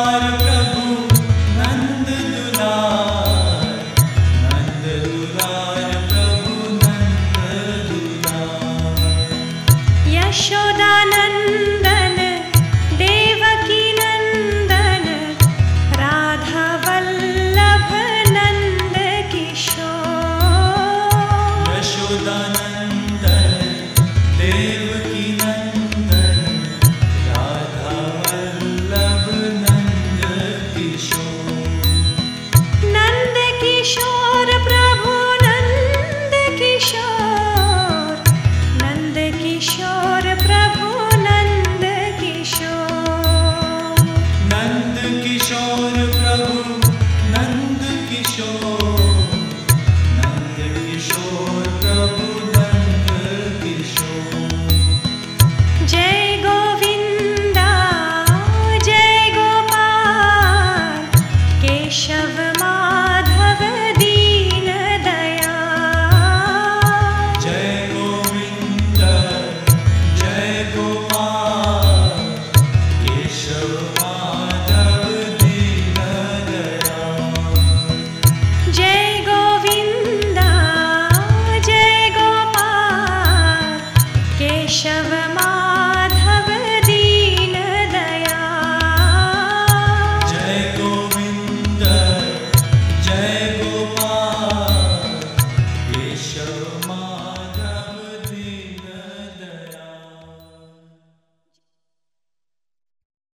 Yashodanandan Devaki Nandan Radha Vallabh Nand Kishore. Yashodanandan Devaki Nandan Radha Vallabh Nand Kishore. Nand Kishore Prabhu Nand Kishore, Nand Kishore Prabhu Nand Kishore. Nand Kishore Prabhu Nand Kishore, Nand Kishore Prabhu Nand Kishore. Jai Govinda Jai Gopal Keshav Madhav Deen Dayal. Jai Govind Jai Gopal Keshav Madhav Deen Dayal. Jai Govinda Jai Gopal Keshav Madhav Deen Dayal. Jai Govind Jai Gopal Keshav